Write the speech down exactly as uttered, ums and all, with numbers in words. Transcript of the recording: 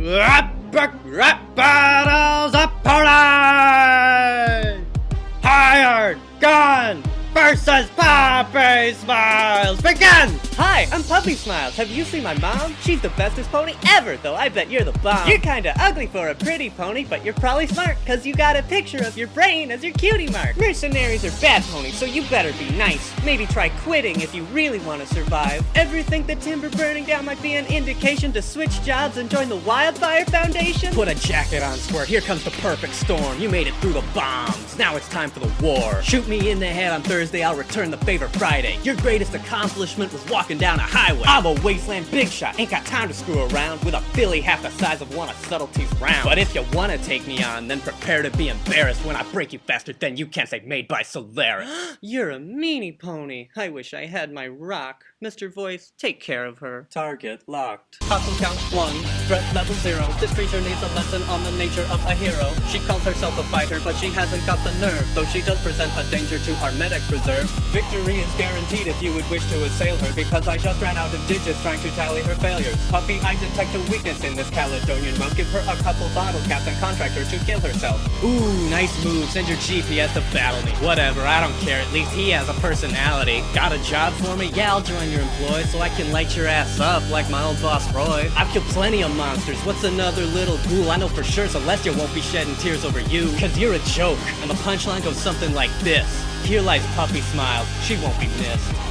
Epic rap battles of pony! Hired gun versus Puppy Smiles. Begin! Hi, I'm Puppy Smiles. Have you seen my mom? She's the bestest pony ever, though I bet you're the bomb. You're kinda ugly for a pretty pony, but you're probably smart, cause you got a picture of your brain as your cutie mark. Mercenaries are bad ponies, so you better be nice. Maybe try quitting if you really want to survive. Ever think the timber burning down might be an indication to switch jobs and join the Wildfire Foundation? Put a jacket on, Squirt. Here comes the perfect storm. You made it through the bombs. Now it's time for the war. Shoot me in the head on Thursday, I'll return the favor Friday. Your greatest accomplishment was walking down a highway. I'm a wasteland big shot. Ain't got time to screw around with a filly half the size of one of Subtlety's round. But if you wanna take me on, then prepare to be embarrassed when I break you faster than you can say made by Solaris. You're a meanie pony. I wish I had my rock. Mister Voice, take care of her. Target locked. Hustle count one, threat level zero. This creature needs a lesson on the nature of a hero. She calls herself a fighter, but she hasn't got the nerve, though she does present a danger to our medic reserve. Victory is guaranteed if you would wish to assail her, because I just ran out of digits trying to tally her failures. Puppy, I detect a weakness in this Caledonian monk. Give her a couple bottle caps and contract her to kill herself. Ooh, nice move. Send your G P S to battle me. Whatever, I don't care. At least he has a personality. Got a job for me? Yeah, I'll join your employ so I can light your ass up like my old boss Roy. I've killed plenty of monsters. What's another little ghoul? I know for sure Celestia won't be shedding tears over you, cause you're a joke. And the punchline goes something like this. Here lies Puppy Smiles. She won't be missed.